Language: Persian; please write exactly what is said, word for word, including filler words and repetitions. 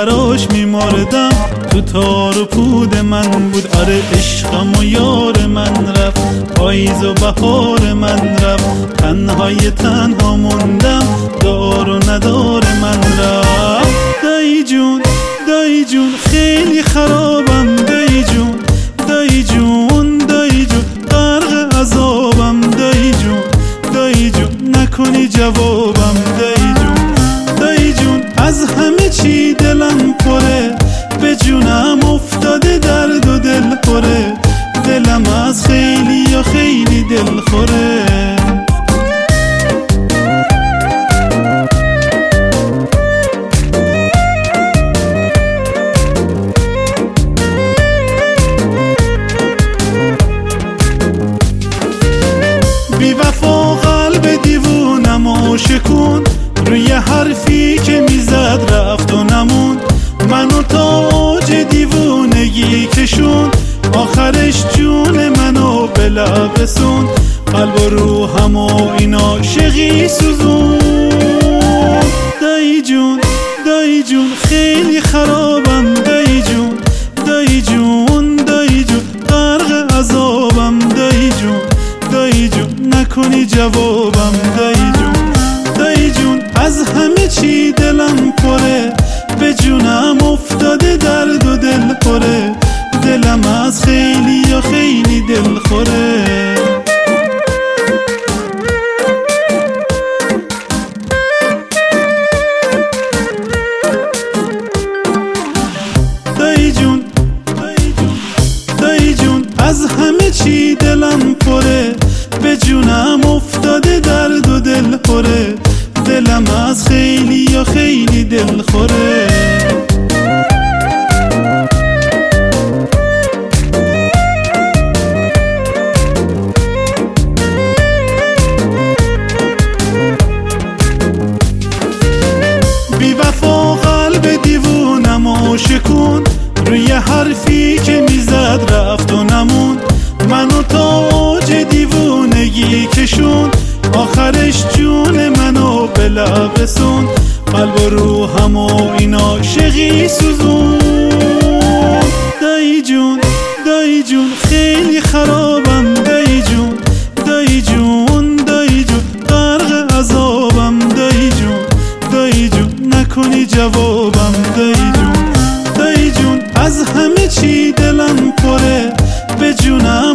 براش میمردم، تو تار و پود من بود. آره عشقم و یار من رفت، پاییز و بهار من رفت، تنهای تنها موندم، دار و ندار من رفت. دایی جون دایی جون خیلی خرابم، دایی جون دایی جون دایی جون غرق عذابم، دایی جون دایی جون نکنی جوابم، دایی جون دایی جون از همه چی دلم پره، به جونم افتاده درد و دل خوره، دلم از خیلی یا خیلی دل خوره. بی وفا قلب دیوونم و شکون، روی حرفی که میزد رفت و نمون، منو تا اوج دیوونگی کشون، آخرش جون منو به لب رسون، قلب و روحم و این عاشقی سوزون. دایی جون دایی جون خیلی خرابم، دایی جون دایی جون دایی جون غرق عذابم، دایی جون دایی جون نکنی جوابم، دایی جون دایی جون از همه چی دلم پره، به جونم افتاده درد و دل خوره، دلم از خیلی یا خیلی دل خوره. دایی جون دایی جون دایی جون از همه چی دلم پره، به جونم افتاده درد و دل خوره، دلم از خیلی یا خیلی دل خوره. بی وفا قلب دیوونم و شکون، روی حرفی که میزد رفت و نمون، منو تا اوج دیوونگی کشون، آخرش جون منو به لب رسون، قلب و روحم و این عاشقی سوزون. دایی جون دایی جون خیلی خرابم، دایی جون دایی جون دایی جون غرق عذابم، دایی جون دایی جون نکنی جوابم، دایی جون دایی جون از همه چی دلم پره، به جونم